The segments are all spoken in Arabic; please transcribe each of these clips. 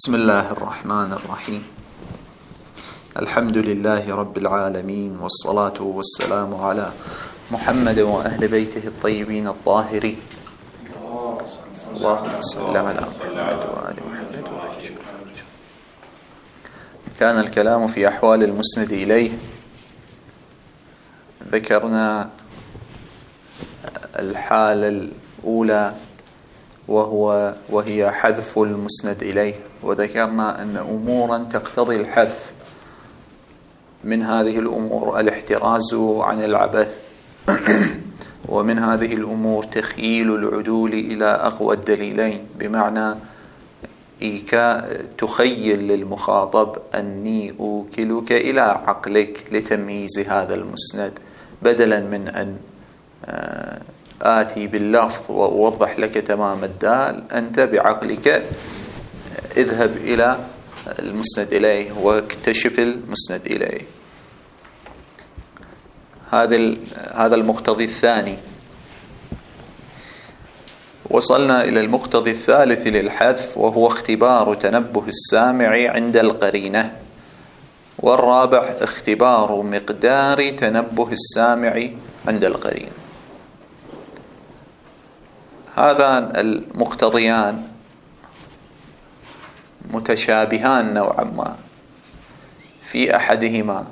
بسم الله الرحمن الرحيم. الحمد لله رب العالمين، والصلاة والسلام على محمد وأهل بيته الطيبين الطاهرين. اللهم صل على محمد وآل محمد وآل. كان الكلام في أحوال المسند إليه. ذكرنا الحالة الأولى وهي حذف المسند إليه، وذكرنا أن أمورا تقتضي الحذف. من هذه الأمور الاحتراز عن العبث، ومن هذه الأمور تخييل العدول إلى أقوى الدليلين، بمعنى تخيل للمخاطب أني أوكلك إلى عقلك لتمييز هذا المسند، بدلا من أن آتي باللفظ وأوضح لك تمام الدال. أنت بعقلك اذهب إلى المسند إليه واكتشف المسند إليه. هذا المقتضي الثاني. وصلنا إلى المقتضي الثالث للحذف، وهو اختبار تنبه السامع عند القرينة. والرابع اختبار مقدار تنبه السامع عند القرينة. هذان المقتضيان متشابهان نوعا ما. في أحدهما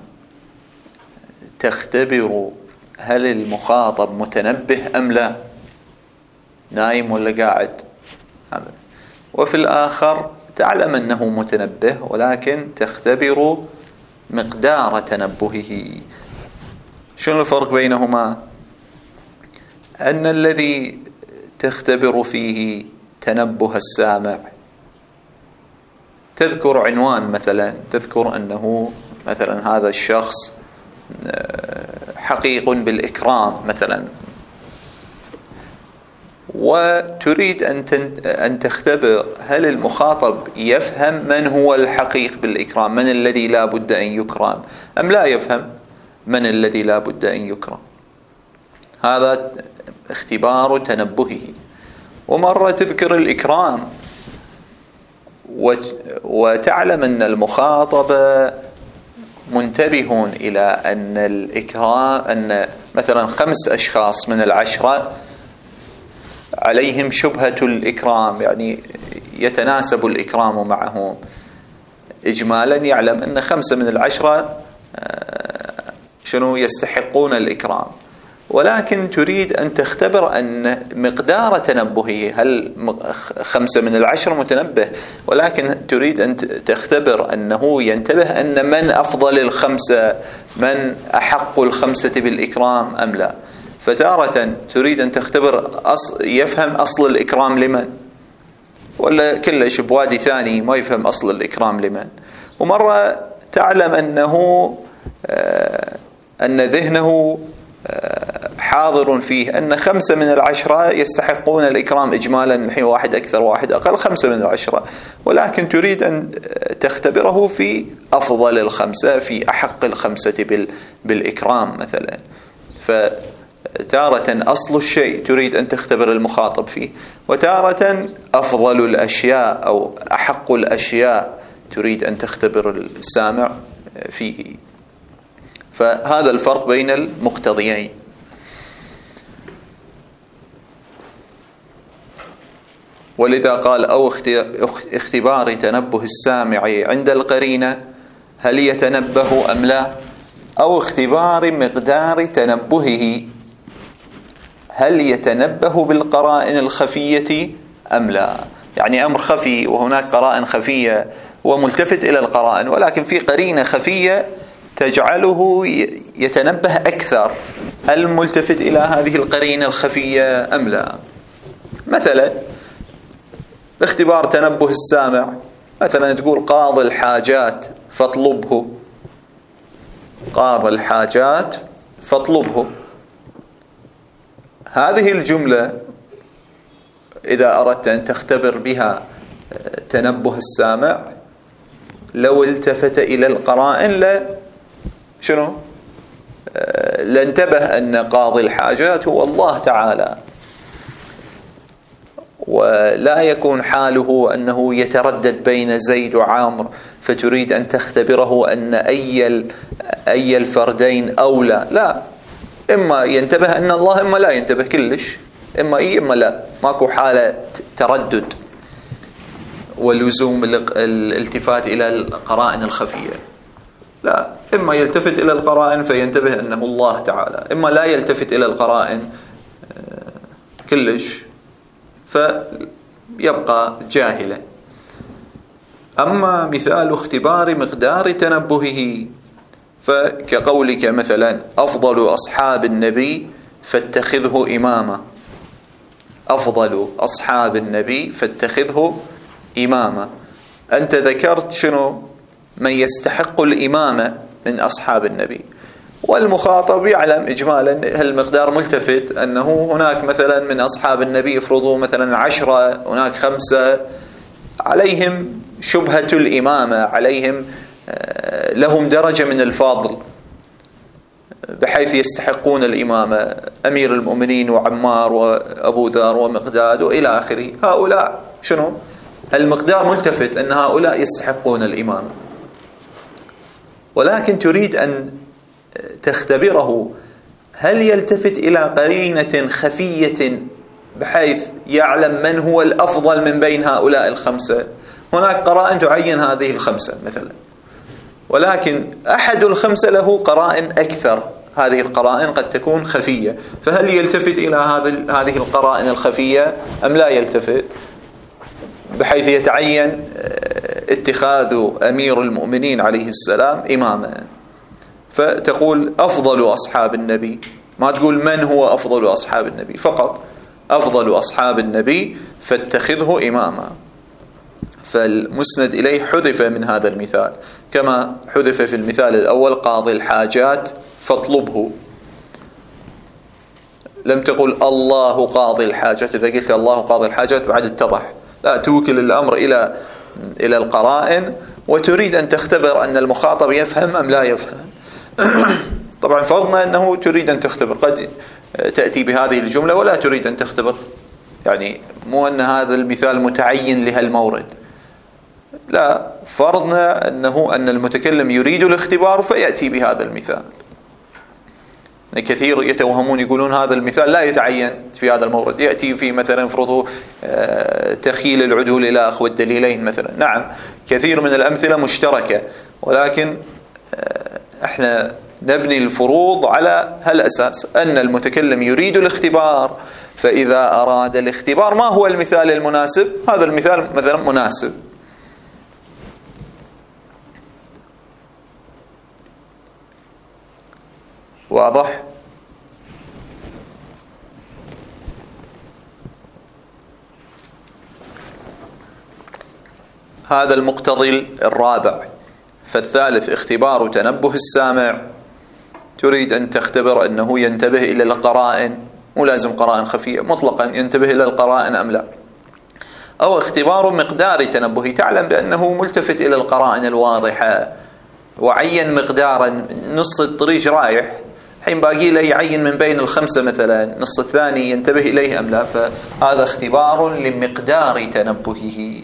تختبر هل المخاطب متنبه أم لا، نايم ولا قاعد، وفي الآخر تعلم أنه متنبه ولكن تختبر مقدار تنبهه. شنو الفرق بينهما؟ أن الذي تختبر فيه تنبه السامع تذكر عنوان، مثلا تذكر أنه مثلا هذا الشخص حقيق بالإكرام مثلا، وتريد أن تختبر هل المخاطب يفهم من هو الحقيق بالإكرام، من الذي لا بد أن يكرم، أم لا يفهم من الذي لا بد أن يكرم. هذا اختبار تنبهه. ومرة تذكر الإكرام وتعلم أن المخاطب منتبه إلى أن الإكرام، أن مثلا 5 أشخاص من 10 عليهم شبهة الإكرام، يعني يتناسب الإكرام معهم. إجمالا يعلم أن 5 من 10 يستحقون الإكرام، ولكن تريد أن تختبر أن مقدار تنبهه، هل 5 من 10 متنبه، ولكن تريد أن تختبر أنه ينتبه أن من أفضل 5، من أحق 5 بالإكرام أم لا. فتارة تريد أن تختبر يفهم أصل الإكرام لمن، ولا كلش بوادي ثاني ما يفهم أصل الإكرام لمن. ومرة تعلم أن ذهنه حاضر فيه أن 5 من 10 يستحقون الإكرام إجمالا، الحين واحد أكثر واحد أقل، 5 من 10، ولكن تريد أن تختبره في أفضل 5، في أحق 5 بالإكرام مثلا. فتارة أصل الشيء تريد أن تختبر المخاطب فيه، وتارة أفضل الأشياء أو أحق الأشياء تريد أن تختبر السامع فيه. فهذا الفرق بين المقتضيين. ولذا قال أو اختبار تنبه السامع عند القرينة، هل يتنبه أم لا، أو اختبار مقدار تنبهه، هل يتنبه بالقرائن الخفية أم لا. يعني أمر خفي وهناك قرائن خفية، وملتفت إلى القرائن، ولكن في قرينة خفية تجعله يتنبه أكثر، هل ملتفت إلى هذه القرينة الخفية أم لا. مثلا اختبار تنبه السامع، مثلا تقول قاضي الحاجات فاطلبه، قاضي الحاجات فاطلبه. هذه الجملة إذا أردت أن تختبر بها تنبه السامع، لو التفت إلى القرائن لانتبه أن قاضي الحاجات هو الله تعالى، ولا يكون حاله أنه يتردد بين زيد وعامر، فتريد أن تختبره أن أي الفردين أولى. لا، إما ينتبه أن الله، إما لا ينتبه كلش، إما إما لا، ماكو حالة تردد ولزوم الالتفات إلى القرائن الخفية. لا، إما يلتفت إلى القرائن فينتبه أنه الله تعالى، إما لا يلتفت إلى القرائن كلش فيبقى جاهلا. أما مثال اختبار مقدار تنبهه فكقولك مثلا أفضل أصحاب النبي فاتخذه إماما. أفضل أصحاب النبي فاتخذه إماما. أنت ذكرت شنو؟ من يستحق الإمامة من أصحاب النبي، والمخاطب يعلم إجمالا هالمقدار ملتفت أنه هناك مثلا من أصحاب النبي افرضوا مثلا 10، هناك 5 عليهم شبهة الإمامة، عليهم لهم درجة من الفضل بحيث يستحقون الإمامة، أمير المؤمنين وعمار وأبو ذر ومقداد وإلى آخره. هؤلاء شنو؟ المقدار ملتفت أن هؤلاء يستحقون الإمامة، ولكن تريد أن تختبره هل يلتفت إلى قرينة خفية بحيث يعلم من هو الأفضل من بين هؤلاء ال5. هناك قرائن تعين هذه ال5 مثلا، ولكن أحد ال5 له قرائن أكثر، هذه القرائن قد تكون خفية، فهل يلتفت إلى هذه القرائن الخفية أم لا يلتفت، بحيث يتعين اتخاذ أمير المؤمنين عليه السلام إماما. فتقول أفضل أصحاب النبي، ما تقول من هو أفضل أصحاب النبي، فقط أفضل أصحاب النبي فاتخذه إماما. فالمسند إليه حذف من هذا المثال، كما حذف في المثال الأول قاضي الحاجات فاطلبه. لم تقل الله قاضي الحاجات، إذا قلت الله قاضي الحاجات بعد اتضح. لا، توكل الأمر إلى القرائن، وتريد أن تختبر أن المخاطب يفهم أم لا يفهم. طبعا فرضنا أنه تريد أن تختبر، قد تأتي بهذه الجملة ولا تريد أن تختبر، يعني مو أن هذا المثال متعين لهالمورد، لا، فرضنا أن المتكلم يريد الاختبار فيأتي بهذا المثال. كثير يتوهمون يقولون هذا المثال لا يتعين في هذا المورد، يأتي في مثلا فرضه تخيل العدول إلى أخوة الدليلين مثلا. نعم، كثير من الأمثلة مشتركة، ولكن احنا نبني الفروض على هالأساس أن المتكلم يريد الاختبار، فإذا أراد الاختبار ما هو المثال المناسب؟ هذا المثال مثلا مناسب. واضح؟ هذا المقتضي الرابع. فالثالث اختبار تنبه السامع، تريد أن تختبر أنه ينتبه إلى القرائن، مو لازم قرائن خفية، مطلقا ينتبه إلى القرائن أم لا. أو اختبار مقدار تنبهه، تعلم بأنه ملتفت إلى القرائن الواضحة وعين مقدارا، نص الطريق رايح، حين باقي له يعين من بين ال5 مثلا نص الثاني ينتبه إليه أم لا. فهذا اختبار لمقدار تنبهه.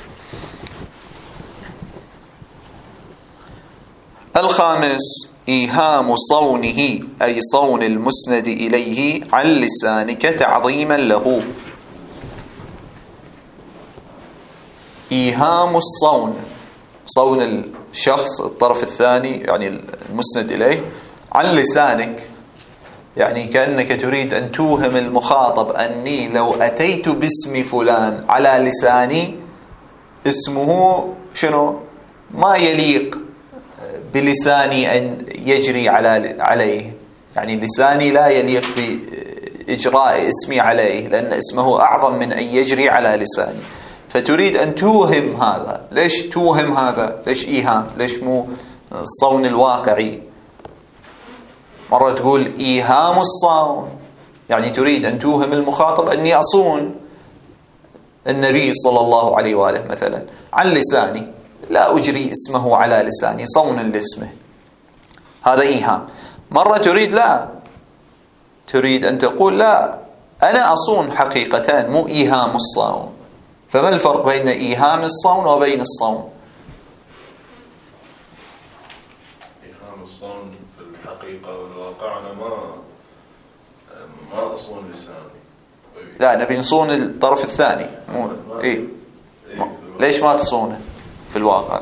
الخامس إيهام صونه، أي صون المسند إليه عن لسانك تعظيما له. إيهام الصون، صون الشخص الطرف الثاني يعني المسند إليه عن لسانك، يعني كأنك تريد أن توهم المخاطب أني لو أتيت باسم فلان على لساني، اسمه شنو؟ ما يليق بلساني أن يجري عليه، يعني لساني لا يليق بإجراء اسمي عليه، لأن اسمه أعظم من أن يجري على لساني. فتريد أن توهم هذا. ليش توهم هذا؟ ليش إيهام؟ ليش مو الصون الواقعي؟ مرة تقول إيهام الصون، يعني تريد أن توهم المخاطب أني أصون النبي صلى الله عليه وآله مثلا عن لساني، لا أجري اسمه على لساني صونا لاسمه، هذا إيهام. مرة تريد لا، تريد أن تقول لا، أنا أصون حقيقة، مو إيهام الصون، فما الفرق بين إيهام الصون وبين الصون؟ إيهام الصون في الحقيقة والواقع أنا ما أصون لساني. لا، نبي نصون الطرف الثاني. إيه؟ ليش ما تصونه في الواقع؟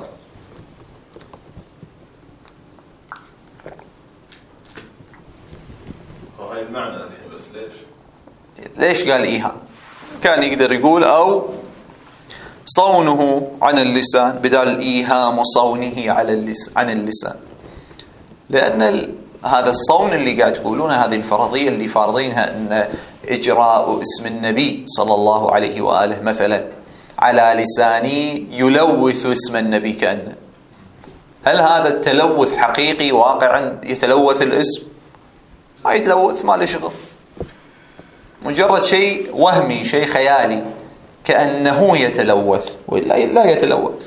هاي المعنى الحين، بس ليش قال إيهام؟ كان يقدر يقول أو صونه عن اللسان بدال إيهام صونه عن اللسان، لأن هذا الصون اللي قاعد تقولونه، هذه الفرضية اللي فارضينها، أن إجراء اسم النبي صلى الله عليه وآله مثلا على لساني يلوث اسم النبي كأنه. هل هذا التلوث حقيقي واقعا يتلوث الاسم؟ ما يتلوث، ما له شغل، مجرد شيء وهمي، شيء خيالي كأنه يتلوث، ولا لا يتلوث.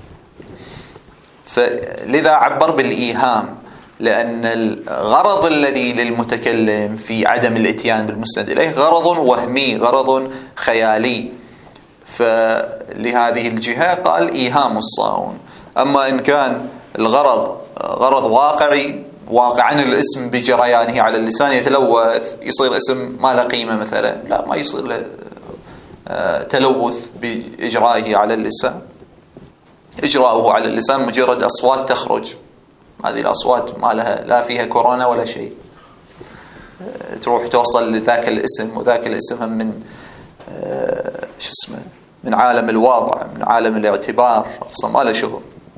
فلذا عبر بالإيهام، لأن الغرض الذي للمتكلم في عدم الاتيان بالمسند إليه غرض وهمي، غرض خيالي، فلهذه الجهة قال إيهام الصون. أما إن كان الغرض غرض واقعي، واقعا الاسم بجريانه على اللسان يتلوث، يصير اسم ما له قيمة مثلا، لا، ما يصير له تلوث بإجرائه على اللسان. إجراؤه على اللسان مجرد أصوات تخرج، هذه الأصوات ما لها لا فيها كورونا ولا شيء، تروح توصل لذاك الاسم، وذاك الاسم من من عالم الواضع، من عالم الاعتبار، أصلا ما له شغل.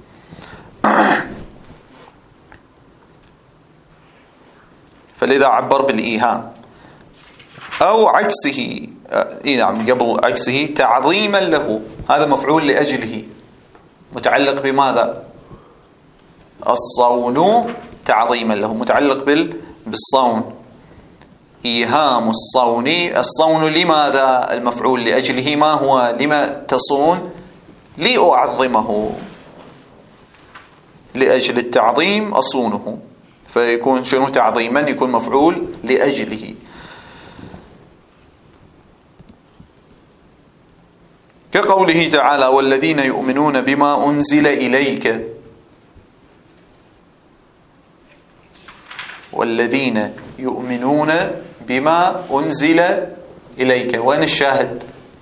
فلذا عبر بالإيهام. أو عكسه، نعم، قبل عكسه تعظيما له، هذا مفعول لأجله، متعلق بماذا؟ الصون تعظيما له، متعلق بالصون. إيهام الصون، الصون لماذا؟ المفعول لأجله ما هو؟ لما تصون؟ لأعظمه، لأجل التعظيم أصونه، فيكون شنو تعظيما؟ يكون مفعول لأجله. كقوله تعالى: والذين يؤمنون بما أنزل إليك. والذين يؤمنون بما أنزل إليك، وين الشاهد؟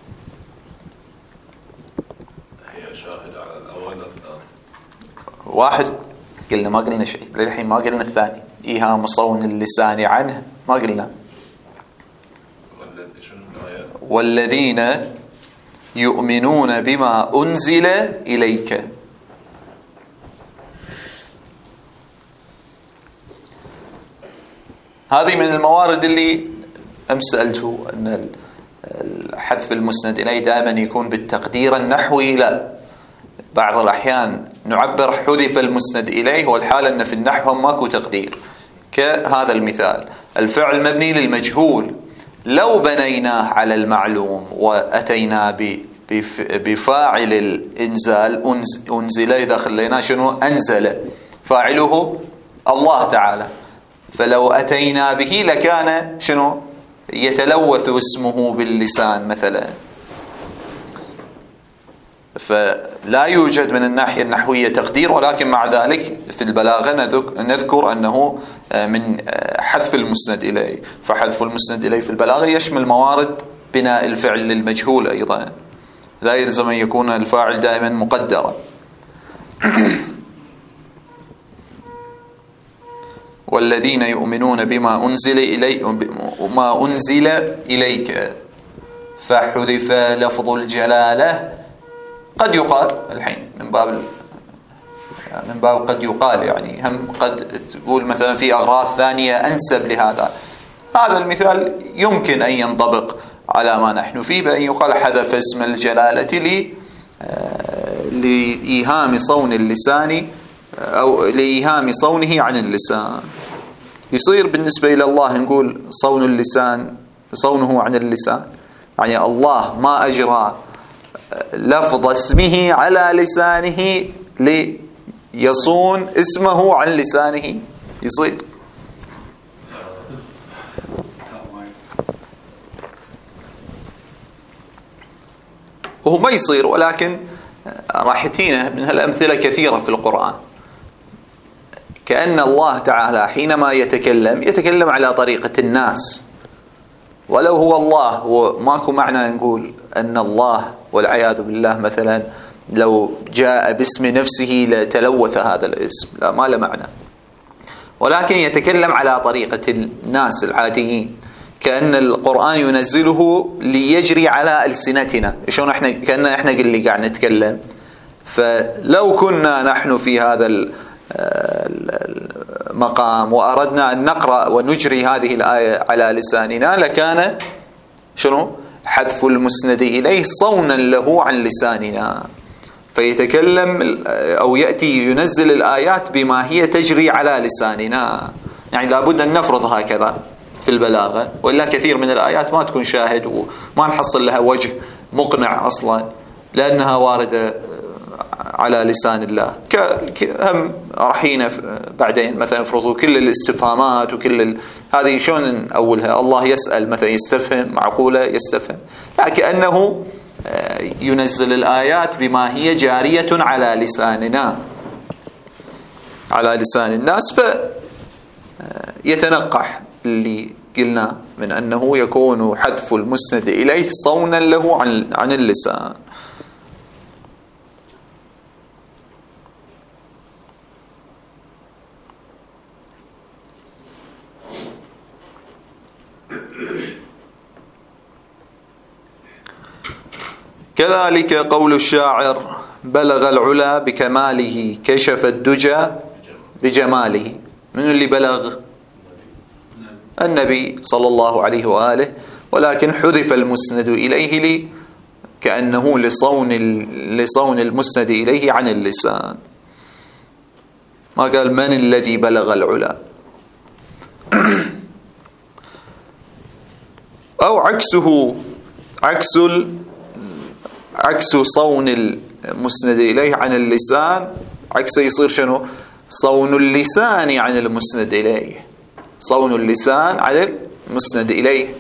هي شاهد على الأول والثاني. واحد قلنا، ما قلنا شيء للحين، ما قلنا الثاني. إيهام صون اللسان عنه ما قلنا. والذين يؤمنون بما أنزل إليك، هذه من الموارد اللي أمس سألته أن الحذف المسند إليه دائما يكون بالتقدير النحوي. لا، بعض الأحيان نعبر حذف المسند إليه، والحال أن في النحو ماكو تقدير. كهذا المثال: الفعل مبني للمجهول، لو بنيناه على المعلوم وأتينا بفاعل الإنزال، أنزل، إذا خلينا شنو؟ أنزل، فاعله الله تعالى، فلو أتينا به لكان شنو؟ يتلوث اسمه باللسان مثلا. فلا يوجد من الناحية النحوية تقدير، ولكن مع ذلك في البلاغة نذكر أنه من حذف المسند إليه. فحذف المسند إليه في البلاغة يشمل موارد بناء الفعل للمجهول أيضا، لا يلزم أن يكون الفاعل دائما مقدرا. والذين يؤمنون بما أنزل إليك، فحذف لفظ الجلالة. قد يقال الحين من باب قد يقال، يعني هم قد تقول مثلا في أغراض ثانية أنسب لهذا. هذا المثال يمكن أن ينطبق على ما نحن فيه، بأن يقال حذف اسم الجلالة لإيهام صون اللسان، أو لإيهام صونه عن اللسان. يصير بالنسبة إلى الله نقول صون اللسان، صونه عن اللسان، يعني الله ما أجرى لفظ اسمه على لسانه ليصون اسمه عن لسانه. يصير وهو ما يصير، ولكن راح يأتينا من هالأمثلة كثيرة في القرآن. كأن الله تعالى حينما يتكلم على طريقة الناس، ولو هو الله، وماكو معنى نقول أن الله والعياذ بالله مثلا لو جاء باسم نفسه لتلوث هذا الاسم، لا، ما له معنى، ولكن يتكلم على طريقة الناس العاديين، كأن القرآن ينزله ليجري على ألسنتنا. شلون احنا كأن احنا اللي قاعد نتكلم، فلو كنا نحن في هذا المقام وأردنا أن نقرأ ونجري هذه الآية على لساننا لكان شنو؟ حذف المسند إليه صونا له عن لساننا، فيتكلم أو يأتي ينزل الآيات بما هي تجري على لساننا. يعني لابد أن نفرض هكذا في البلاغة، وإلا كثير من الآيات ما تكون شاهد وما نحصل لها وجه مقنع أصلا، لأنها واردة على لسان الله. هم رحينا بعدين مثلا افرضوا كل الاستفهامات وكل هذه شلون أولها؟ الله يسأل مثلا، يستفهم، معقولة يستفهم؟ لا، كأنه ينزل الآيات بما هي جارية على لساننا، على لسان الناس، فيتنقح اللي قلنا من أنه يكون حذف المسند إليه صونا له عن اللسان. كذلك قول الشاعر: بلغ العلا بكماله كشف الدجى بجماله. من اللي بلغ؟ النبي صلى الله عليه وآله، ولكن حذف المسند إليه كأنه لصون المسند إليه عن اللسان. ما قال من الذي بلغ العلا. أو عكسه، عكس صون المسند إليه عن اللسان، عكسه يصير شنو؟ صون اللسان عن المسند إليه. صون اللسان عن المسند إليه،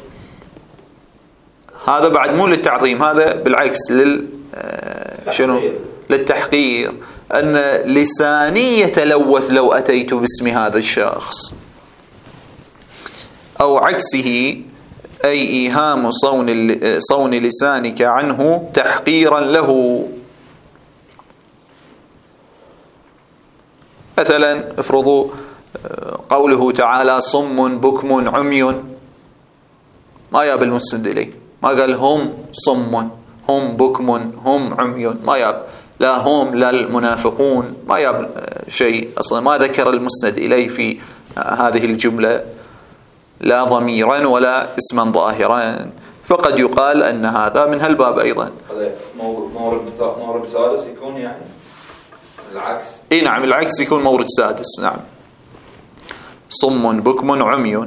هذا بعد مو للتعظيم، هذا بالعكس شنو؟ للتحقير. أن لساني يتلوث لو أتيت باسم هذا الشخص. أو عكسه، أي إيهام صون لسانك عنه تحقيرا له. مثلا افرضوا قوله تعالى: صم بكم عمي، ما ياب المسند إليه، ما قال هم صم، هم بكم، هم عمي، ما ياب، لا هم لا المنافقون، ما ياب شيء أصلا، ما ذكر المسند إليه في هذه الجملة، لا ضميرا ولا اسما ظاهرا، فقد يقال أن هذا من هالباب أيضا. هذا مورد سادس يكون يعني العكس. اي نعم، العكس يكون مورد سادس. نعم، صم بكم عمي.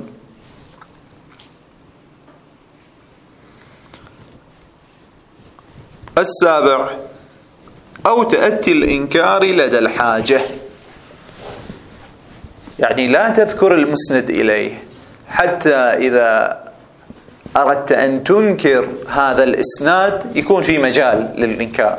السابع: أو تأتي الإنكار لدى الحاجة. يعني لا تذكر المسند إليه حتى إذا أردت أن تنكر هذا الإسناد يكون في مجال للإنكار.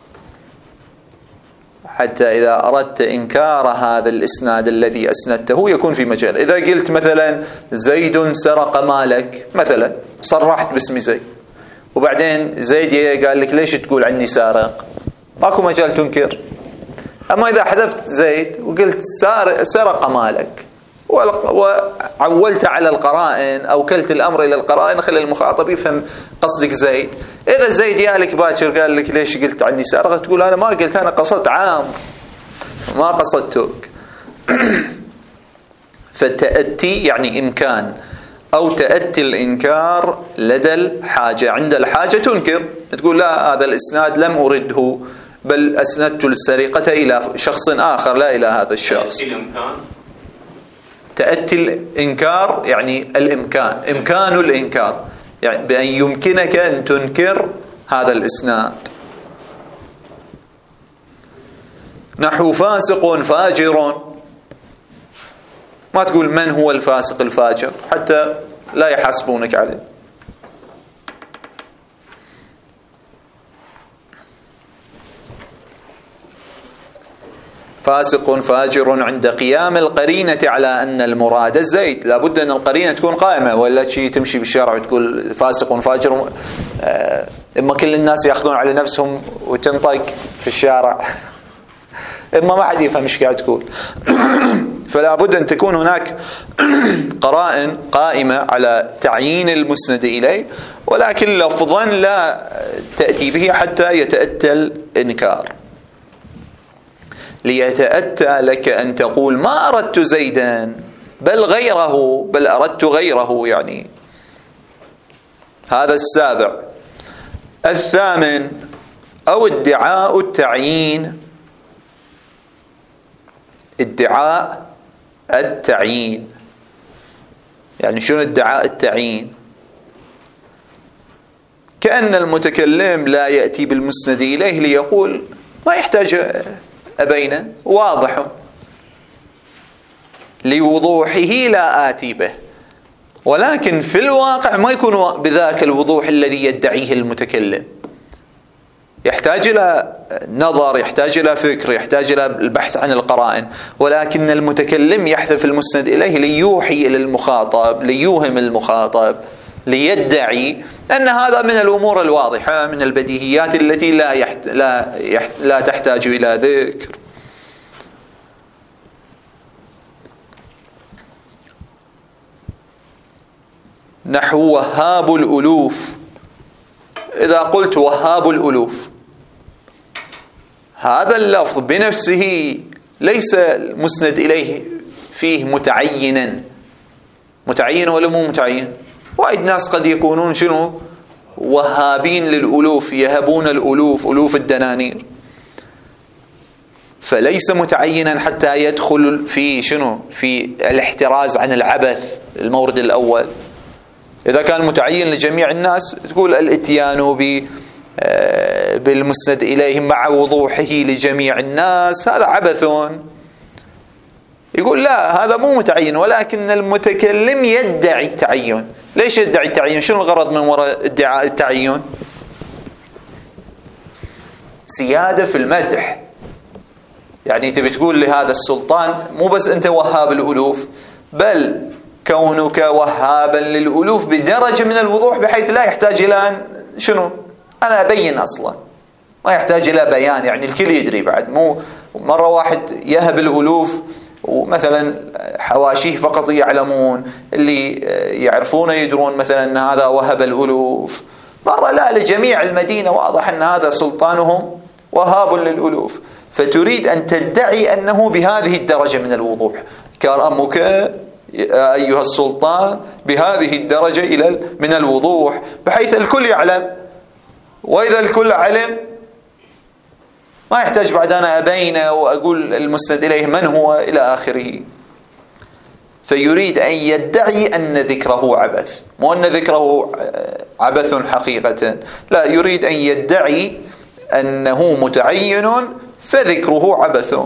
حتى إذا أردت إنكار هذا الإسناد الذي أسندته يكون في مجال. إذا قلت مثلا زيد سرق مالك مثلا، صرحت باسم زيد، وبعدين زيد قال لك ليش تقول عني سارق، ماكو مجال تنكر. أما إذا حذفت زيد وقلت سرق مالك وعولت على القرائن، أو كلت الأمر إلى القرائن، خلي المخاطب يفهم قصدك زيد. إذا زيد يالك باكر قال لك ليش قلت عني سارق، تقول أنا ما قلت، أنا قصدت عام، ما قصدتك. فتأتي يعني إمكان، أو تأتي الإنكار لدى الحاجة، عند الحاجة تنكر، تقول لا هذا الإسناد لم أرده، بل أسندت السرقة إلى شخص آخر لا إلى هذا الشخص. تأتي الإنكار يعني الإمكان، إمكان الإنكار، يعني بأن يمكنك أن تنكر هذا الإسناد. نحو فاسق فاجر، ما تقول من هو الفاسق الفاجر حتى لا يحاسبونك عليه. فاسق فاجر عند قيام القرينة على أن المراد الزيد. لابد أن القرينة تكون قائمة، ولا شيء تمشي بالشارع وتقول فاسق فاجر، إما كل الناس يأخذون على نفسهم وتنطق في الشارع، إما ما حد يفهم إيش قاعد تقول. فلا بد أن تكون هناك قرائن قائمة على تعيين المسند إليه، ولكن لفظا لا تأتي به حتى يتأتى الإنكار. ليتأتى لك أن تقول ما أردت زيدا بل غيره، بل أردت غيره يعني. هذا السابع. الثامن أو ادعاء التعيين. ادعاء التعيين يعني شنو ادعاء التعيين؟ كأن المتكلم لا يأتي بالمسند إليه ليقول ما يحتاج أبينه، واضح، لوضوحه لا آتي به، ولكن في الواقع ما يكون بذاك الوضوح الذي يدعيه المتكلم، يحتاج إلى نظر، يحتاج إلى فكر، يحتاج إلى البحث عن القرائن، ولكن المتكلم يحذف المسند إليه ليوحي إلى المخاطب، ليوهم المخاطب، ليدعي أن هذا من الأمور الواضحة، من البديهيات التي لا تحتاج إلى ذكر. نحو وهاب الألوف. إذا قلت وهاب الألوف، هذا اللفظ بنفسه ليس المسند إليه فيه متعينا، متعين ولا مو متعين؟ وايد ناس قد يكونون شنو؟ وهابين للألوف، يهبون الألوف، ألوف الدنانير، فليس متعينا حتى يدخل في شنو؟ في الاحتراز عن العبث، المورد الأول. إذا كان متعين لجميع الناس تقول الاتيان بالمسند إليه مع وضوحه لجميع الناس، هذا عبث. يقول لا، هذا مو متعين، ولكن المتكلم يدعي التعين. ليش يدعي التعين؟ شنو الغرض من وراء ادعاء التعين؟ زيادة في المدح. يعني تبي تقول لهذا السلطان مو بس أنت وهاب الألوف، بل كونك وهابا للألوف بدرجة من الوضوح بحيث لا يحتاج إلى أن شنو؟ أنا أبين أصلا، ما يحتاج إلى بيان، يعني الكل يدري. بعد مو مرة واحد يهب الألوف ومثلا حواشيه فقط يعلمون، اللي يعرفون يدرون مثلا أن هذا وهب الألوف. مرة لا، لجميع المدينة واضح أن هذا سلطانهم وهاب للألوف، فتريد أن تدعي أنه بهذه الدرجة من الوضوح. كرمك أيها السلطان بهذه الدرجة من الوضوح بحيث الكل يعلم، وإذا الكل علم ما يحتاج بعد أنا أبينه وأقول المسند إليه من هو إلى آخره. فيريد أن يدعي أن ذكره عبث، مو أن ذكره عبث حقيقة، لا، يريد أن يدعي أنه متعين فذكره عبث.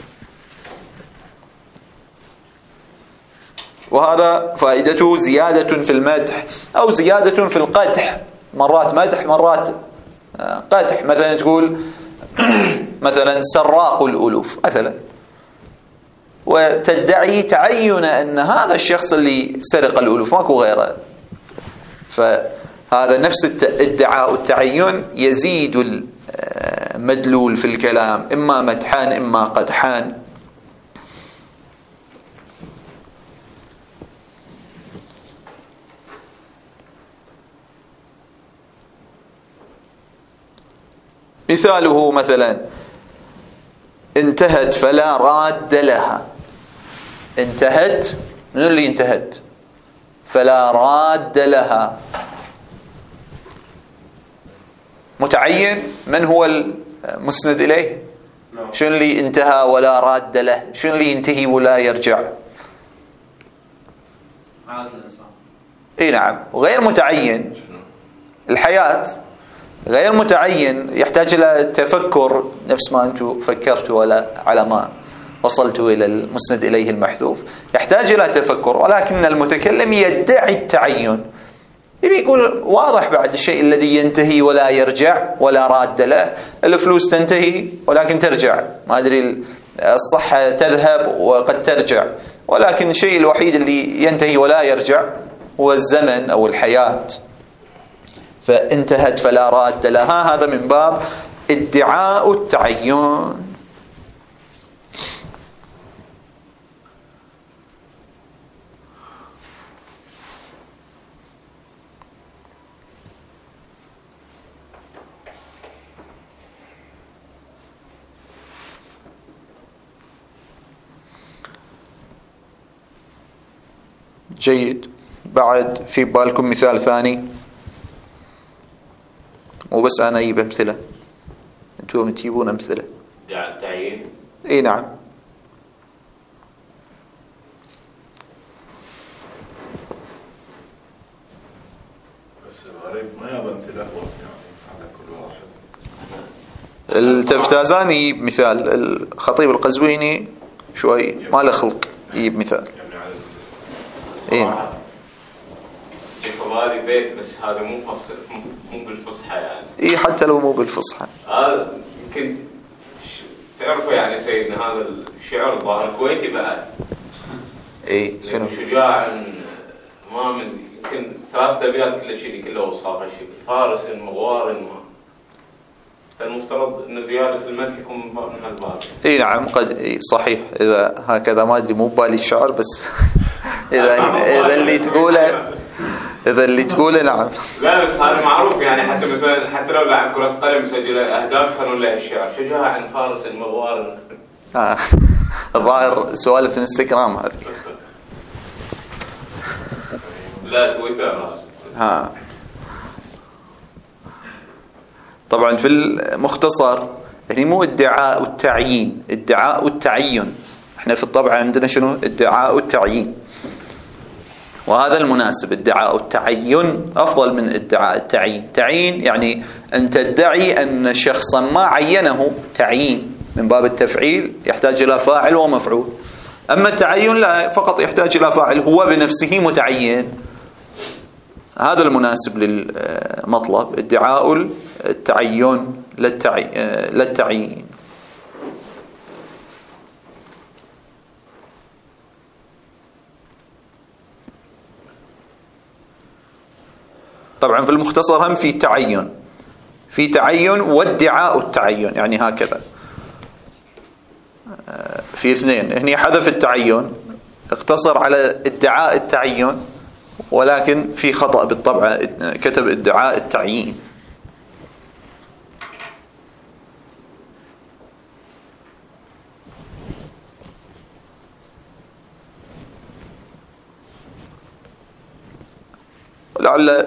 وهذا فائدته زيادة في المدح أو زيادة في القدح، مرات مدح مرات قدح. مثلا تقول مثلا سراق الألوف مثلا، وتدعي تعين أن هذا الشخص اللي سرق الألوف ماكو غيره، فهذا نفس ادعاء التعين يزيد المدلول في الكلام، إما مدحان إما قدحان. مثاله مثلا انتهت فلا راد لها. انتهت، من اللي انتهت؟ فلا راد لها، متعين. من هو المسند إليه؟ شنو اللي انتهى ولا راد له؟ شنو اللي ينتهي ولا يرجع؟ حياة الإنسان. اي نعم، غير متعين. الحياة غير متعين، يحتاج إلى تفكر نفس ما أنتم فكرتوا ولا على ما وصلتوا إلى المسند إليه المحذوف، يحتاج إلى تفكر، ولكن المتكلم يدعي التعين، يبي يقول واضح بعد الشيء الذي ينتهي ولا يرجع ولا راد له. الفلوس تنتهي ولكن ترجع، ما أدري الصحة تذهب وقد ترجع، ولكن الشيء الوحيد اللي ينتهي ولا يرجع هو الزمن أو الحياة، فانتهت فلا راد لها. هذا من باب ادعاء التعين. جيد. بعد في بالكم مثال ثاني؟ وبس أنا أجيب أمثلة، أنتم تجيبون أمثلة. التعيين. إيه نعم. بس الغريب ما يبى أمثلة يعني على كل واحد. التفتازاني يجيب مثال، الخطيب القزويني شوي ما له خلق يجيب مثال. يعني على إيه. في بالي بيت بس هذا مو بالفصحى يعني. إيه حتى لو مو بالفصحى. يمكن تعرفوا يعني سيدنا هذا الشعر الظاهر كويتي بعد. إيه شنو؟ شجاعا ما من يمكن 3 أبيات كل شيء كله أوصافه شيء فارس مغوار ما. فالمفترض أن زيادة المدح يكون من الباب. إيه نعم قد إيه صحيح. إذا هكذا ما أدري مو ببالي الشعر بس إذا اللي تقوله نعم. لا بس هذا معروف يعني، حتى مثلا حتى لو لاعب كرة قدم يسجل أهداف خلوا له الشعر شجاعا فارس مغوار. الظاهر سوالف انستغرام هذه. لا تويتر. طبعا في المختصر يعني مو ادعاء التعيين، ادعاء التعين. احنا في الطبع عندنا شنو؟ ادعاء التعيين، وهذا المناسب. ادعاء التعين أفضل من ادعاء التعيين. تعيين يعني أن تدعي أن شخصا ما عينه تعيين من باب التفعيل يحتاج إلى فاعل ومفعول. أما التعين لا، فقط يحتاج إلى فاعل، هو بنفسه متعين. هذا المناسب للمطلب، ادعاء التعين للتعيين. طبعا في المختصر هم في تعين وادعاء التعين، يعني هكذا في 2. هني حذف التعين، اقتصر على ادعاء التعين، ولكن في خطأ بالطبع، كتب ادعاء التعيين. لعل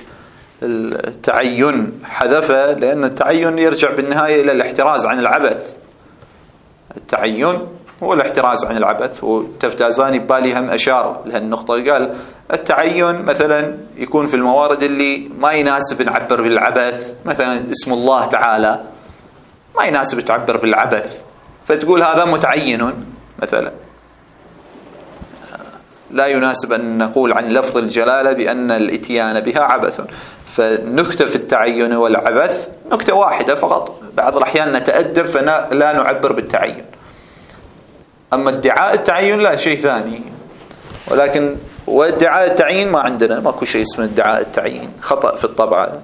التعين حذفه لأن التعين يرجع بالنهاية إلى الاحتراز عن العبث. التعين هو الاحتراز عن العبث. وتفتازاني ببالي هم أشار لهالنقطة، قال التعين مثلا يكون في الموارد اللي ما يناسب نعبر بالعبث، مثلا اسم الله تعالى ما يناسب تعبر بالعبث، فتقول هذا متعين مثلا. لا يناسب أن نقول عن لفظ الجلالة بأن الاتيان بها عبث. فنكتة في التعين والعبث نكتة واحدة فقط، بعض الأحيان نتأدب فلا نعبر بالتعين. أما ادعاء التعين لا، شيء ثاني. ولكن وادعاء التعيين ما عندنا، ماكو شيء اسمه ادعاء التعيين، خطأ في الطبعة.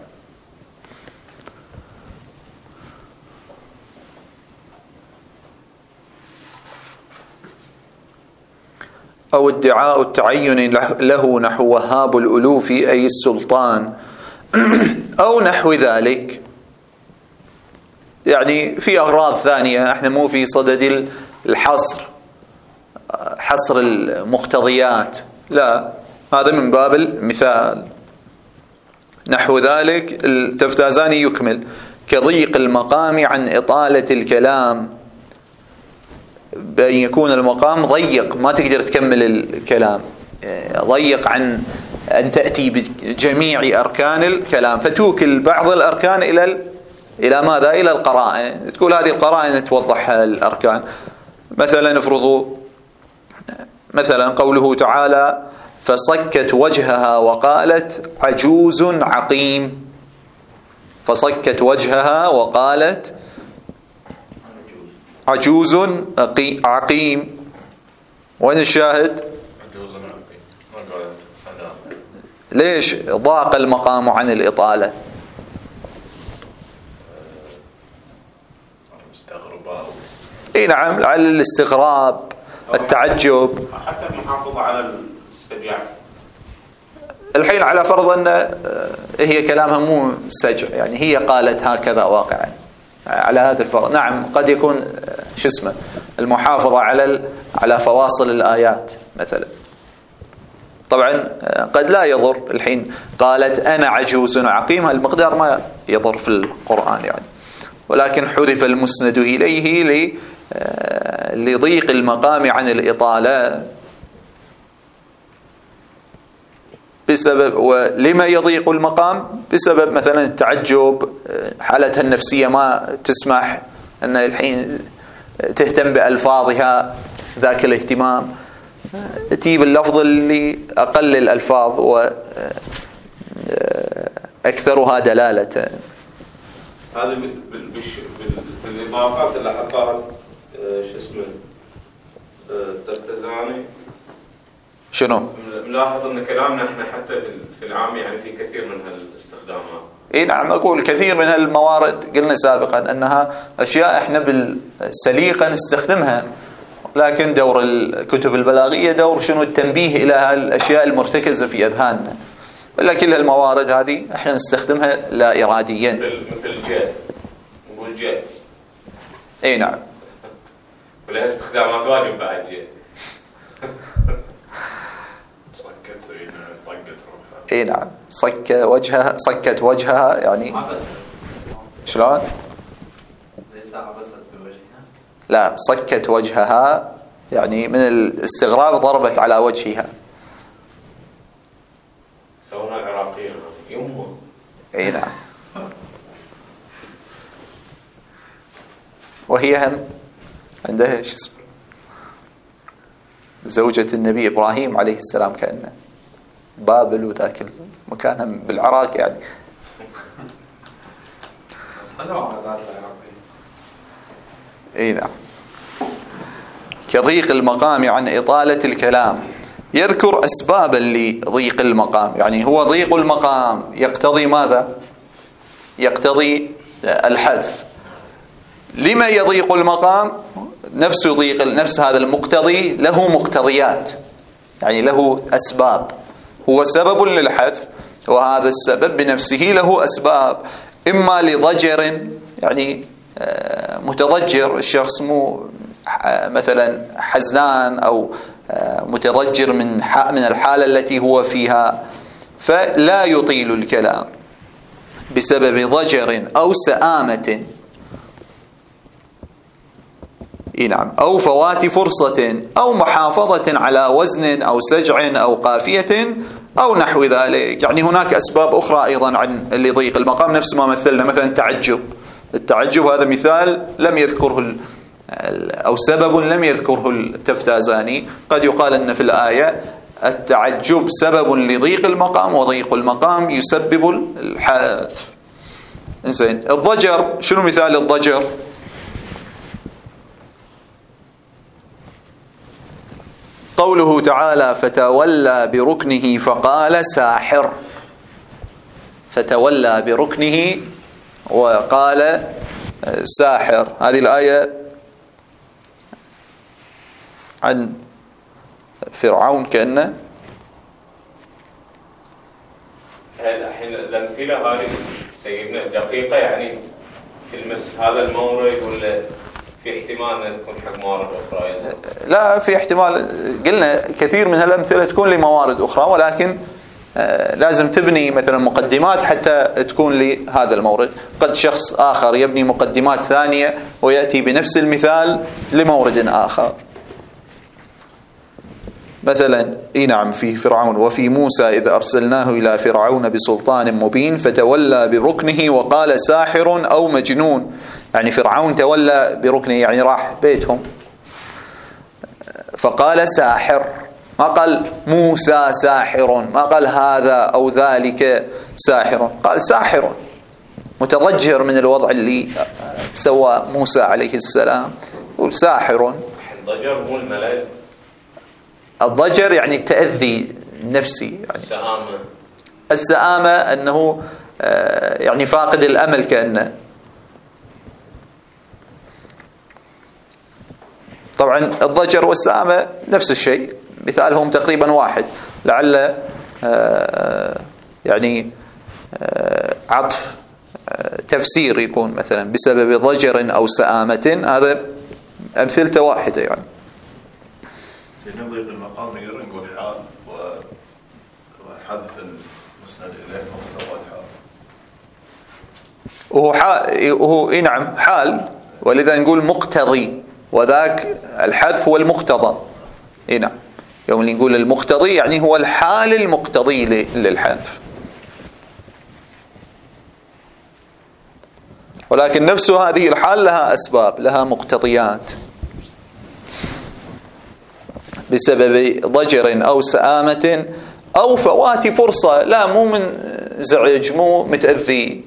أو ادعاء التعين له نحو وهاب الألوف أي السلطان أو نحو ذلك. يعني في أغراض ثانية، احنا مو في صدد الحصر، حصر المقتضيات، لا، هذا من باب المثال. نحو ذلك التفتازاني يكمل: كضيق المقام عن إطالة الكلام، بأن يكون المقام ضيق ما تقدر تكمل الكلام، ضيق عن أن تأتي بجميع أركان الكلام، فتوكل بعض الأركان إلى ماذا؟ إلى القرائن، تقول هذه القرائن توضح الأركان. مثلا افرضوا مثلا قوله تعالى: فصكت وجهها وقالت عجوز عقيم. فصكت وجهها وقالت عجوز عقيم. وين الشاهد؟ عجوز عقيم. ما قالت أنا. ليش ضاق المقام عن الإطالة؟ مستغربة. اي نعم، على الاستغراب، التعجب. حتى المحافظة على السجع. الحين على فرض أن هي كلامها مو سجع، يعني هي قالت هكذا واقعا، على هذا الفرض نعم قد يكون المحافظة على فواصل الآيات مثلا. طبعا قد لا يضر. الحين قالت أنا عجوز عقيم، المقدار ما يضر في القرآن يعني، ولكن حذف المسند إليه لضيق المقام عن الإطالة بسبب. ولما يضيق المقام؟ بسبب مثلا التعجب، حالتها النفسية ما تسمح أن الحين تهتم بألفاظها ذاك الاهتمام، تجيب اللفظ اللي أقل الألفاظ وأكثرها دلالة. هذا بالإضافات اللي حطها شو اسمه الترتزاني. شنو؟ ملاحظ أن كلامنا احنا حتى في العام يعني في كثير من هالاستخدامات. اي نعم، اقول كثير من هالموارد قلنا سابقا انها اشياء احنا بالسليقه نستخدمها، لكن دور الكتب البلاغيه دور شنو؟ التنبيه الى هالاشياء المرتكزه في اذهاننا. ولا كل الموارد هذه احنا نستخدمها لا اراديا. مثل جاء، نقول جاء. اي نعم. ولها استخدامات واجب بعد جاء. اي نعم، صكت وجهها يعني شلون؟ ليس عبست بوجهها، لا، صكت وجهها يعني من الاستغراب ضربت على وجهها. سونا العراقيين يمه. اي نعم. وهي هم عندها شو اسمه زوجة النبي إبراهيم عليه السلام، كأنه بابل وذاك المكان بالعراق يعني. اي نعم. كضيق المقام عن إطالة الكلام. يذكر أسبابا لضيق المقام، يعني هو ضيق المقام يقتضي ماذا؟ يقتضي الحذف. لما يضيق المقام؟ نفس هذا المقتضي له مقتضيات، يعني له أسباب. هو سبب للحذف، وهذا السبب بنفسه له أسباب، إما لضجر يعني متضجر الشخص، مو مثلا حزنان أو متضجر من الحالة التي هو فيها فلا يطيل الكلام بسبب ضجر أو سآمة، نعم، أو فوات فرصة أو محافظة على وزن أو سجع أو قافية أو نحو ذلك. يعني هناك أسباب أخرى أيضا عن اللي ضيق المقام، نفس ما مثلنا مثلا التعجب هذا مثال لم يذكره أو سبب لم يذكره التفتازاني. قد يقال أن في الآية التعجب سبب لضيق المقام، وضيق المقام يسبب الحذف. إنزين، الضجر شنو مثال الضجر؟ قوله تعالى فتولى بركنه فقال ساحر. فتولى بركنه وقال ساحر. هذه الآية عن فرعون كأنه. الحين الأمثلة هذه سيدنا دقيقة يعني تلمس هذا المورد، ولا في احتمال أن تكون حق موارد أخرى؟ لا، في احتمال. قلنا كثير من هالأمثلة تكون لموارد أخرى، ولكن لازم تبني مثلا مقدمات حتى تكون لهذا المورد. قد شخص آخر يبني مقدمات ثانية ويأتي بنفس المثال لمورد آخر. مثلا نعم في فرعون وفي موسى إذ أرسلناه إلى فرعون بسلطان مبين فتولى بركنه وقال ساحر أو مجنون. يعني فرعون تولى بركنه يعني راح بيتهم فقال ساحر، ما قال موسى ساحر، ما قال هذا أو ذلك ساحر، قال ساحر، متضجر من الوضع اللي سوى موسى عليه السلام تقول ساحر. الضجر مو الملل. الضجر يعني التأذي النفسي، يعني السآمة أنه يعني فاقد الأمل كأنه. طبعا الضجر والسآمة نفس الشيء، مثالهم تقريبا واحد، لعل يعني عطف تفسير يكون مثلا بسبب ضجر أو سآمة، هذا أمثلته واحدة يعني. نضيف المقام نقول حال وحذف المسند إليه مقتضى الحال، وهو نعم حال، ولذا نقول مقتضي، وذاك الحذف هو المقتضى. نعم، يوم اللي نقول المقتضي يعني هو الحال المقتضي للحذف، ولكن نفس هذه الحال لها أسباب، لها مقتضيات، بسبب ضجر أو سآمة أو فوات فرصة. لا، مو من زعج، مو متأذي،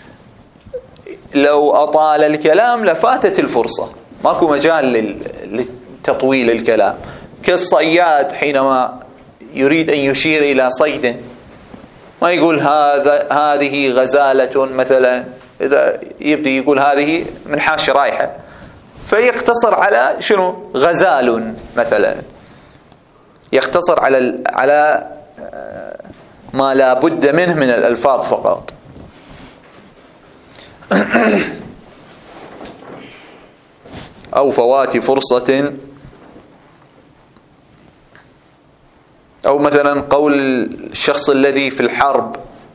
لو أطال الكلام لفاتت الفرصة، ماكو مجال لتطويل الكلام، كالصياد حينما يريد أن يشير إلى صيد ما يقول هذه غزالة مثلا، إذا يبدي يقول هذه من حاش رايحة، فيقتصر على شنو؟ غزال مثلا، يقتصر على ما لا بد منه من الألفاظ فقط. أو فوات فرصة، أو مثلا قول الشخص الذي في الحرب،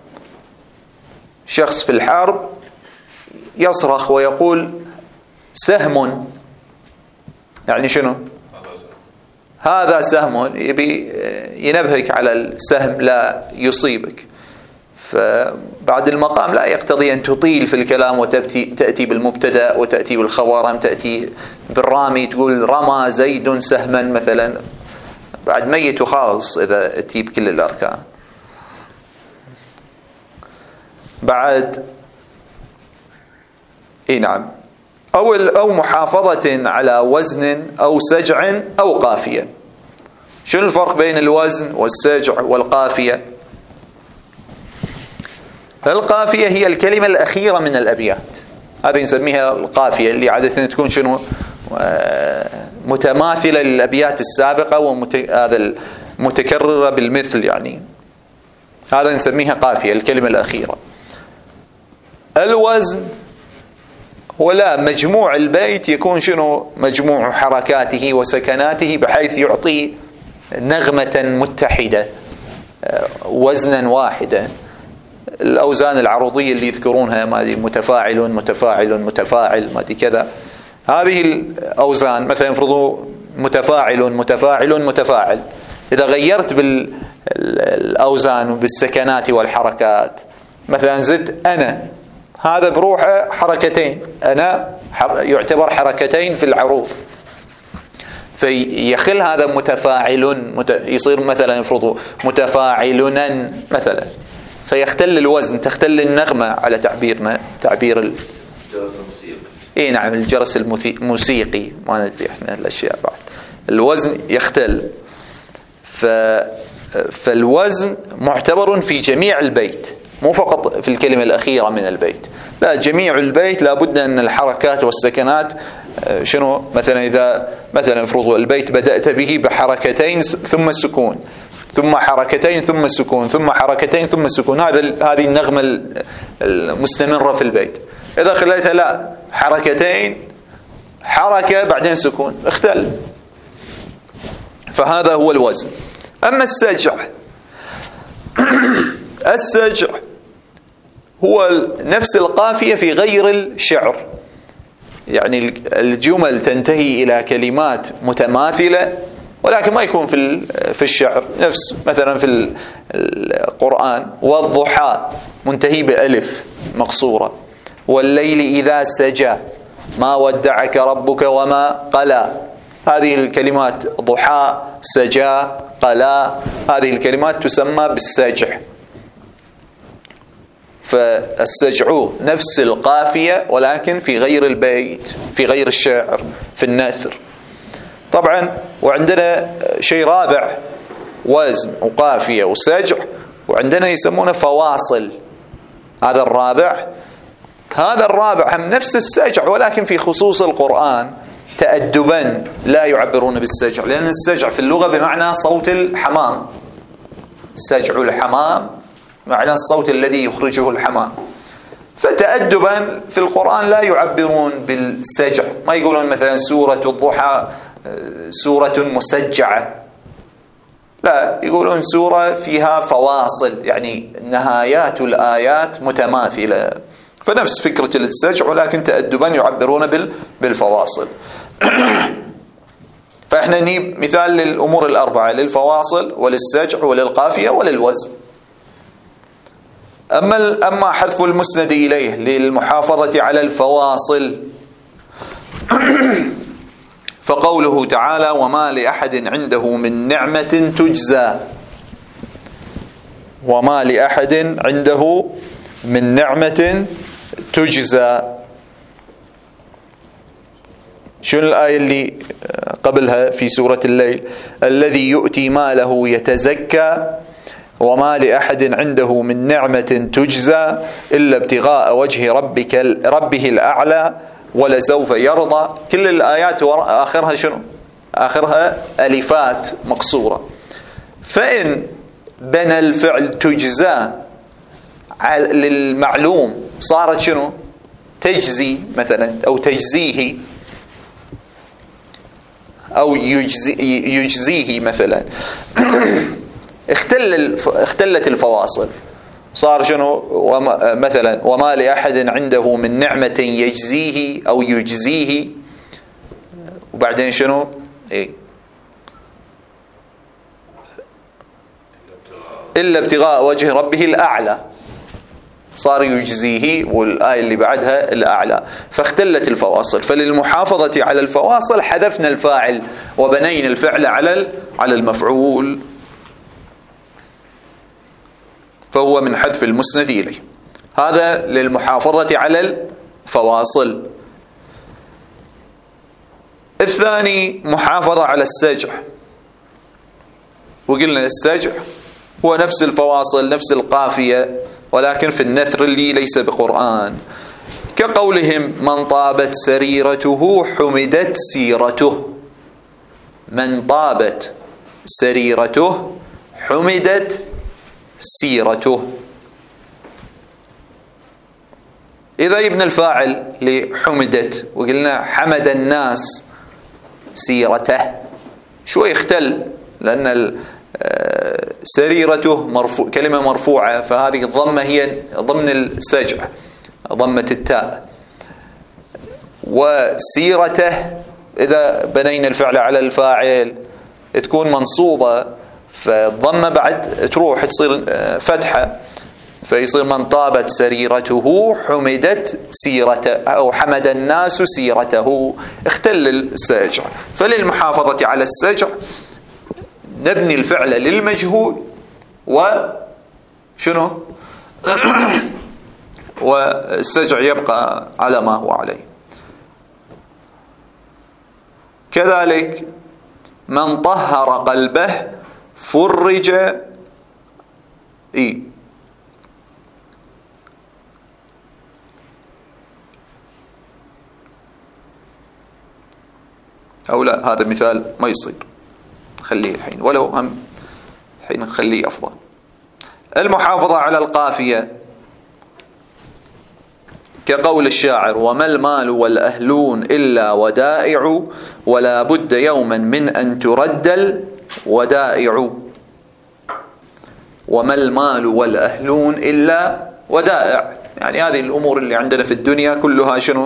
شخص في الحرب يصرخ ويقول سهم، يعني شنو؟ هذا سهم، يبي ينبهك على السهم لا يصيبك. فبعد المقام لا يقتضي أن تطيل في الكلام وتأتي بالمبتدأ وتأتي بالخبر، تأتي بالرامي تقول رمى زيد سهما مثلا، بعد ميت وخالص إذا تجيب كل الأركان. بعد نعم، أو محافظة على وزن أو سجع أو قافية. شنو الفرق بين الوزن والسجع والقافية؟ القافية هي الكلمة الأخيرة من الأبيات، هذه نسميها القافية، اللي عادة تكون شنو؟ متماثلة للأبيات السابقة هذا متكررة بالمثل، يعني هذا نسميها قافية، الكلمة الأخيرة. الوزن ولا مجموع البيت يكون شنو؟ مجموع حركاته وسكناته بحيث يعطي نغمة متحدة، وزنا واحدا. الأوزان العروضية اللي يذكرونها ما دي متفاعل متفاعل متفاعل ما دي كذا، هذه الأوزان مثلا يفرضوا متفاعل متفاعل متفاعل، إذا غيرت بالأوزان وبالسكنات والحركات، مثلا زد أنا، هذا بروحه حركتين، أنا يعتبر حركتين في العروض، فيخل هذا متفاعل يصير مثلا يفرضوا متفاعلنا مثلا، فيختل الوزن، تختل النغمة على تعبيرنا، تعبير الجرس الموسيقي. نعم، الجرس الموسيقي، ما ندري احنا الأشياء بعد، الوزن يختل. فالوزن معتبر في جميع البيت، مو فقط في الكلمة الأخيرة من البيت، لا، جميع البيت لابد أن الحركات والسكنات شنو؟ مثلا إذا مثلا افرضوا البيت بدأت به بحركتين ثم السكون، ثم حركتين ثم السكون، ثم حركتين ثم السكون، هذه النغمة المستمرة في البيت. إذا خليتها لا، حركتين حركة بعدين سكون، اختل. فهذا هو الوزن. أما السجع، السجع هو نفس القافية في غير الشعر، يعني الجمل تنتهي إلى كلمات متماثلة ولكن ما يكون في الشعر، نفس مثلا في القرآن والضحى منتهي بألف مقصورة، والليل إذا سجى ما ودعك ربك وما قلى، هذه الكلمات ضحى سجى قلى، هذه الكلمات تسمى بالسجع. فالسجع نفس القافية ولكن في غير البيت، في غير الشعر، في النثر. طبعا وعندنا شيء رابع، وزن وقافية وسجع، وعندنا يسمونه فواصل. هذا الرابع هم نفس السجع ولكن في خصوص القرآن تأدبا لا يعبرون بالسجع، لأن السجع في اللغة بمعنى صوت الحمام. سجع الحمام معنى الصوت الذي يخرجه الحمام. فتأدبا في القرآن لا يعبرون بالسجع، ما يقولون مثلا سورة الضحى سورة مسجعة، لا، يقولون سورة فيها فواصل، يعني نهايات الآيات متماثلة. فنفس فكرة السجع ولكن تأدبا يعبرون بالفواصل. فإحنا نجيب مثال للأمور الأربعة، للفواصل وللسجع وللقافية وللوزن. أما حذف المسند إليه للمحافظة على الفواصل فقوله تعالى وما لأحد عنده من نعمة تجزى. وما لأحد عنده من نعمة تجزى. شنو الآية اللي قبلها في سورة الليل؟ الذي يؤتي ماله يتزكى وما لأحد عنده من نعمة تجزى إلا ابتغاء وجه ربه الأعلى ولسوف يرضى. كل الآيات آخرها شنو؟ آخرها ألفات مقصورة. فإن بنى الفعل تجزى للمعلوم صارت شنو؟ تجزي مثلا، أو تجزيه، أو يجزيه مثلا. اختلت الفواصل، صار شنو؟ مثلا وما لأحد عنده من نعمة يجزيه أو يجزيه، وبعدين شنو؟ إلا ابتغاء وجه ربه الأعلى، صار يجزيه، والآية اللي بعدها الأعلى. فاختلت الفواصل. فللمحافظة على الفواصل حذفنا الفاعل وبنينا الفعل على المفعول، فهو من حذف المسند إليه. هذا للمحافظة على الفواصل. الثاني محافظة على السجع. وقلنا السجع هو نفس الفواصل، نفس القافية، ولكن في النثر اللي ليس بقرآن، كقولهم من طابت سريرته حمدت سيرته. من طابت سريرته حمدت سيرته. إذا يبنى الفاعل لحمدت وقلنا حمد الناس سيرته، شوي يختل، لأن سريرته كلمة مرفوعة، فهذه الضمة هي ضمن السجع، ضمة التاء. وسيرته إذا بنينا الفعل على الفاعل تكون منصوبة، فالضمة بعد تروح تصير فتحة، فيصير من طابت سريرته حمدت سيرته، أو حمد الناس سيرته. اختل السجع. فللمحافظة على السجع نبني الفعل للمجهول وشنو والسجع يبقى على ما هو عليه. كذلك من طهر قلبه فرج أو لا، هذا مثال ما يصير، خليه الحين، ولو هم الحين نخليه أفضل. المحافظة على القافية كقول الشاعر وما المال والأهلون إلا ودائع ولا بد يوما من أن ترد الودائع. وما المال والأهلون إلا ودائع، يعني هذه الأمور اللي عندنا في الدنيا كلها شنو؟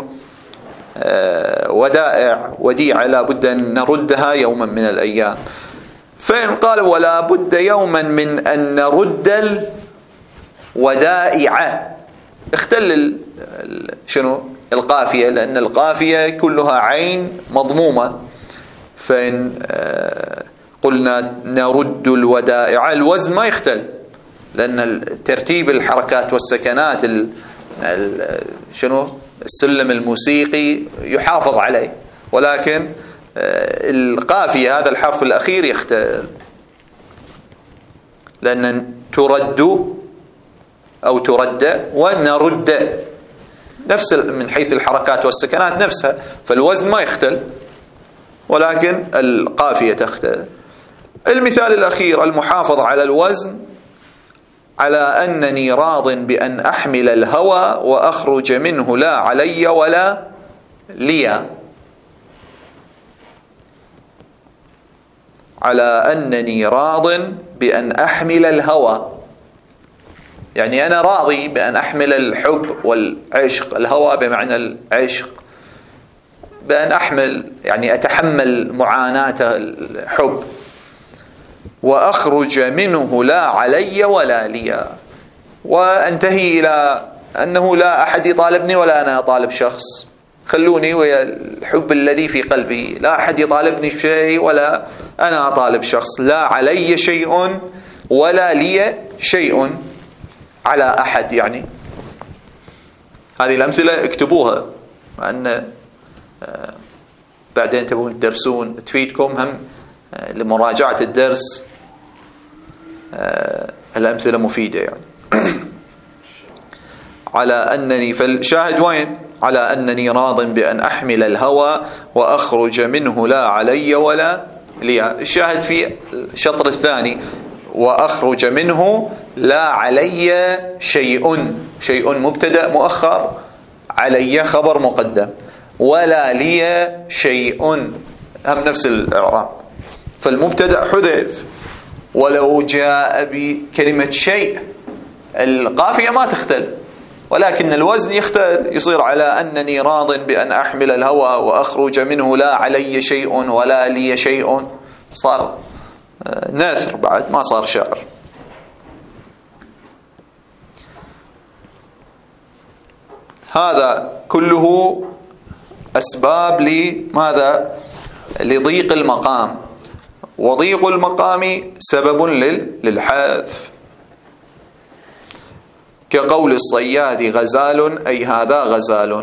ودائع، وديعة، لا بد أن نردها يوما من الأيام. فإن قال ولا بد يوما من أن نرد الودائع، اختل شنو؟ القافية، لأن القافية كلها عين مضمومة. فإن قلنا نرد الودائع الوزن ما يختل، لأن ترتيب الحركات والسكنات شنو السلم الموسيقي يحافظ عليه، ولكن القافية هذا الحرف الأخير يختل، لأن ترد أو ترد ونرد نفس من حيث الحركات والسكنات نفسها، فالوزن ما يختل ولكن القافية تختل. المثال الأخير المحافظة على الوزن: على أنني راض بأن أحمل الهوى وأخرج منه لا علي ولا لي. على أنني راض بأن أحمل الهوى، يعني أنا راضي بأن أحمل الحب والعشق، الهوى بمعنى العشق، بأن أحمل يعني أتحمل معاناة الحب، وأخرج منه لا علي ولا لي، وأنتهي إلى أنه لا أحد يطالبني ولا أنا أطالب شخص، خلوني ويا الحب الذي في قلبي، لا أحد يطالبني شيء ولا أنا أطالب شخص، لا علي شيء ولا لي شيء على أحد. يعني هذه الأمثلة اكتبوها، أن بعدين تبون تدرسون تفيدكم هم لمراجعة الدرس، الأمثلة مفيدة يعني. على أنني، فالشاهد وين؟ على أنني راض بأن أحمل الهوى وأخرج منه لا علي ولا لي. الشاهد في الشطر الثاني: وأخرج منه لا علي شيء، شيء مبتدأ مؤخر، علي خبر مقدم، ولا لي شيء هم نفس الإعراب، فالمبتدأ حذف. ولو جاء بكلمة شيء القافية ما تختل، ولكن الوزن يختل، يصير على أنني راض بأن أحمل الهوى وأخرج منه لا علي شيء ولا لي شيء، صار ناثر بعد ما صار شعر. هذا كله أسباب لماذا؟ لضيق المقام، وضيق المقام سبب للحذف، كقول الصياد غزال، أي هذا غزال.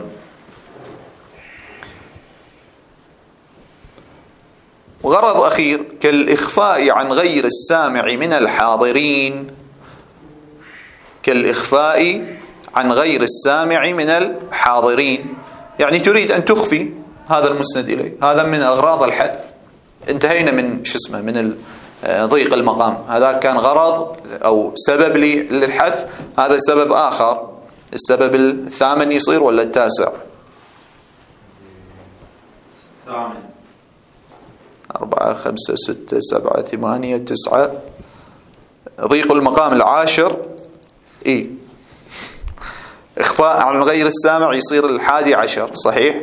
وغرض أخير: كالإخفاء عن غير السامع من الحاضرين، كالإخفاء عن غير السامع من الحاضرين، يعني تريد أن تخفي هذا المسند إليه، هذا من أغراض الحذف. انتهينا من من ضيق المقام، هذا كان غرض أو سبب للحذف، هذا سبب آخر. السبب الثامن يصير ولا التاسع؟ 4 5 6 7 8 9. ضيق المقام العاشر. إخفاء عن غير السامع يصير 11، صحيح؟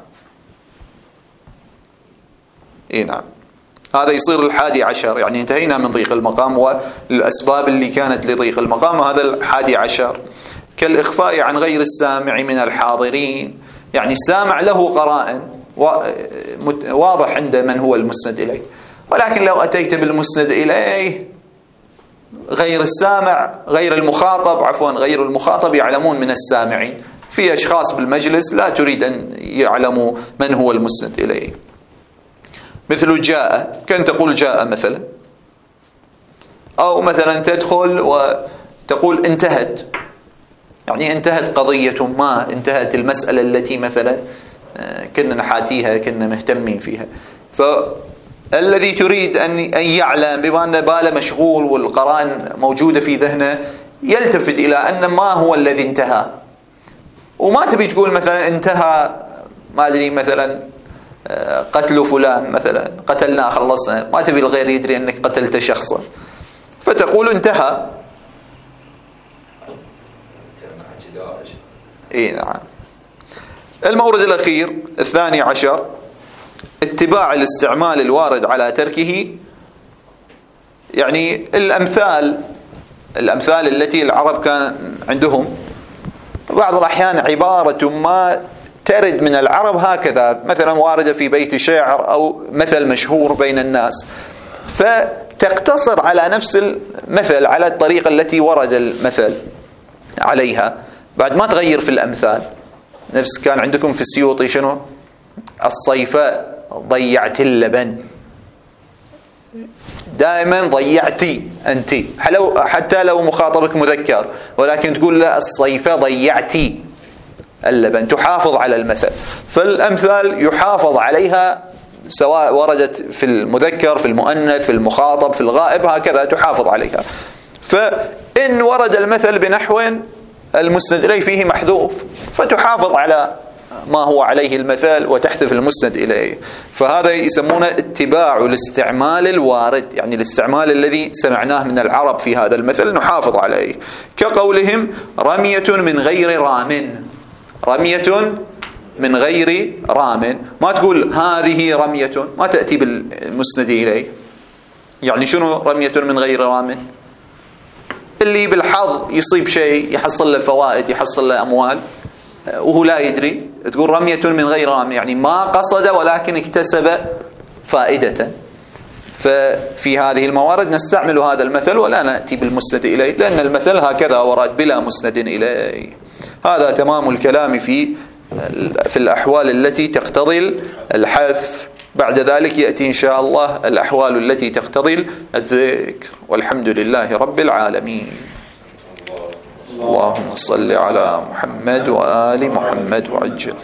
نعم، هذا يصير 11، يعني انتهينا من ضيق المقام والأسباب اللي كانت لضيق المقام، وهذا 11. كالإخفاء عن غير السامع من الحاضرين، يعني السامع له قرائن واضح عند من هو المسند إليه، ولكن لو أتيت بالمسند إليه غير السامع، غير المخاطب يعلمون من السامعين، في أشخاص بالمجلس لا تريد أن يعلموا من هو المسند إليه. مثل جاء، كان تقول جاء مثلا، أو مثلا تدخل وتقول انتهت، يعني انتهت قضية ما، انتهت المسألة التي مثلا كنا نحاتيها، كنا مهتمين فيها. فالذي تريد أن يعلم بما أن باله مشغول والقرائن موجودة في ذهنه، يلتفت إلى أن ما هو الذي انتهى، وما تبي تقول مثلا انتهى ما أدري مثلا قتل فلان، مثلا قتلناه خلصنا، ما تبي الغير يدري أنك قتلت شخصا، فتقول انتهى. نعم. المورد الأخير 12: اتباع الاستعمال الوارد على تركه، يعني الأمثال التي العرب كان عندهم بعض الأحيان عبارة ما ترد من العرب هكذا، مثلا واردة في بيت شعر أو مثل مشهور بين الناس، فتقتصر على نفس المثل، على الطريقة التي ورد المثل عليها، بعد ما تغير في الأمثال. نفس كان عندكم في السيوطي شنو؟ الصيفاء ضيعت اللبن، دائما ضيعتي أنت، حتى لو مخاطبك مذكر، ولكن تقول لا الصيفاء ضيعتي اللبن، تحافظ على المثل. فالأمثال يحافظ عليها سواء وردت في المذكر، في المؤنث، في المخاطب، في الغائب، هكذا تحافظ عليها. فإن ورد المثل بنحو المسند إليه فيه محذوف، فتحافظ على ما هو عليه المثال وتحذف المسند إليه. فهذا يسمونه اتباع الاستعمال الوارد، يعني الاستعمال الذي سمعناه من العرب في هذا المثل نحافظ عليه. كقولهم رمية من غير رام، رمية من غير رام، ما تقول هذه رمية، ما تأتي بالمسند إليه. يعني شنو رمية من غير رام؟ اللي بالحظ يصيب شيء، يحصل له فوائد، يحصل له أموال وهو لا يدري، تقول رمية من غير رام، يعني ما قصد ولكن اكتسب فائدة. ففي هذه الموارد نستعمل هذا المثل ولا نأتي بالمسند إليه، لأن المثل هكذا ورد بلا مسند إليه. هذا تمام الكلام في الأحوال التي تقتضي الحذف. بعد ذلك يأتي إن شاء الله الأحوال التي تقتضي الذكر. والحمد لله رب العالمين. اللهم صل على محمد وآل محمد وعجل